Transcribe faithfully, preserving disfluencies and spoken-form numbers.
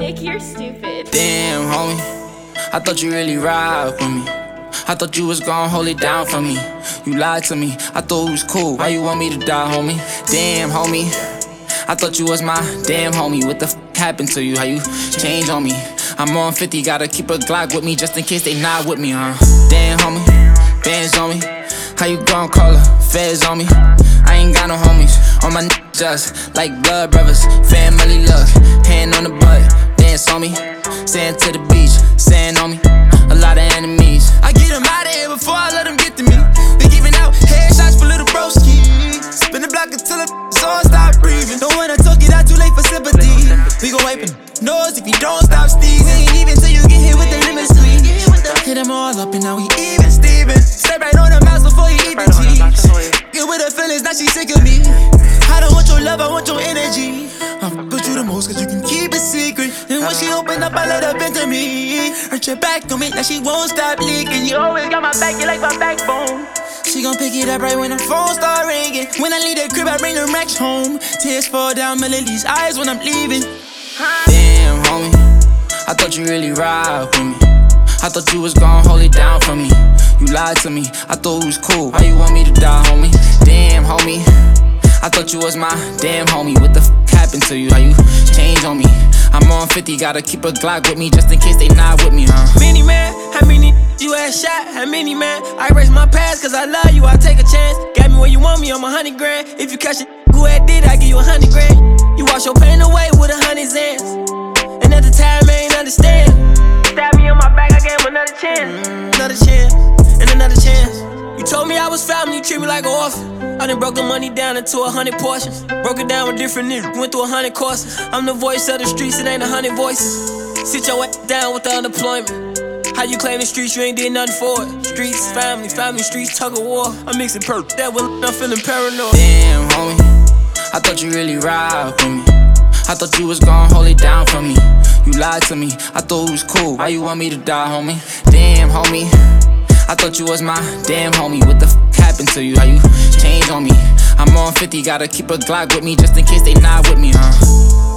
Nick, you're stupid. Damn, homie, I thought you really ride with me. I thought you was gon' hold it down for me. You lied to me, I thought it was cool. Why you want me to die, homie? Damn, homie, I thought you was my damn homie. What the f happened to you? How you changed on me? I'm on fifty, gotta keep a Glock with me just in case they not with me, huh? Damn, homie, bands on me. How you gon' call her? Feds on me. I ain't got no homies. On my n just like blood brothers. Family love, hand on the butt. Dance on me, sand to the beach, sand on me. A lot of enemies. I get them out of here before I let them get to me. They giving out headshots for little broski. Spin the block until the song stop breathing. Don't wanna talk it out too late for sympathy. We gon' wipe it nose if you don't stop sneezing. Even till you get hit with the limit squeeze. Hit them all up and now we even Steven. Step right on the mouse before you eat the cheese. Get with her feelings, now she sick of me. I don't want your love, I want your energy. I fuck with you the most cause you can keep it secret. And when she open up, I let her into me. Hurt your back on me, now she won't stop leaking. You always got my back, you like my backbone. She gon' pick it up right when the phone start ringing. When I leave the crib, I bring the racks home. Tears fall down Melody's eyes when I'm leaving. Damn, homie, I thought you really ride with me. I thought you was gon' hold it down for me. You lied to me, I thought it was cool. Why you want me to die, homie? Damn, homie, I thought you was my damn homie. What the f happened to you? How you changed on me? I'm on fifty, gotta keep a Glock with me just in case they not with me, huh? Many man, how many you had shot? How many man? I erase my past cause I love you, I take a chance. Got me where you want me on my hundred grand. If you catch it, who had did, I give you a hundred grand. You wash your pain away with a hundred zans. And at the time, I ain't understand. Stab me on my back, I gave him another chance. Another chance, and another chance. You told me I was family, you treat me like an orphan. I done broke the money down into a hundred portions. Broke it down with different niggas, went through a hundred courses. I'm the voice of the streets, it ain't a hundred voices. Sit your ass down with the unemployment. How you claim the streets, you ain't did nothing for it. Streets, family, family, streets, tug of war. I'm mixing perk, that with I'm feeling paranoid. Damn, homie, I thought you really ride with me. I thought you was gon' hold it down for me. You lied to me, I thought it was cool. Why you want me to die, homie? Damn, homie, I thought you was my damn homie. What the f happened to you? How you changed on me? I'm on fifty, gotta keep a Glock with me just in case they not with me, huh?